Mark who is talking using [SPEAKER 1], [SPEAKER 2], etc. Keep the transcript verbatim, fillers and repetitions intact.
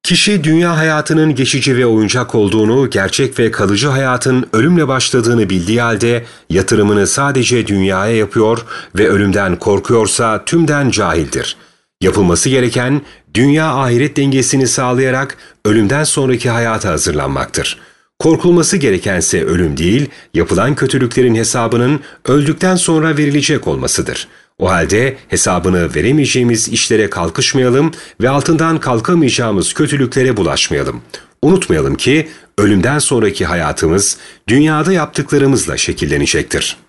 [SPEAKER 1] Kişi dünya hayatının geçici ve oyuncak olduğunu, gerçek ve kalıcı hayatın ölümle başladığını bildiği halde yatırımını sadece dünyaya yapıyor ve ölümden korkuyorsa tümden cahildir. Yapılması gereken dünya-ahiret dengesini sağlayarak ölümden sonraki hayata hazırlanmaktır. Korkulması gerekense ölüm değil, yapılan kötülüklerin hesabının öldükten sonra verilecek olmasıdır. O halde hesabını veremeyeceğimiz işlere kalkışmayalım ve altından kalkamayacağımız kötülüklere bulaşmayalım. Unutmayalım ki ölümden sonraki hayatımız dünyada yaptıklarımızla şekillenecektir.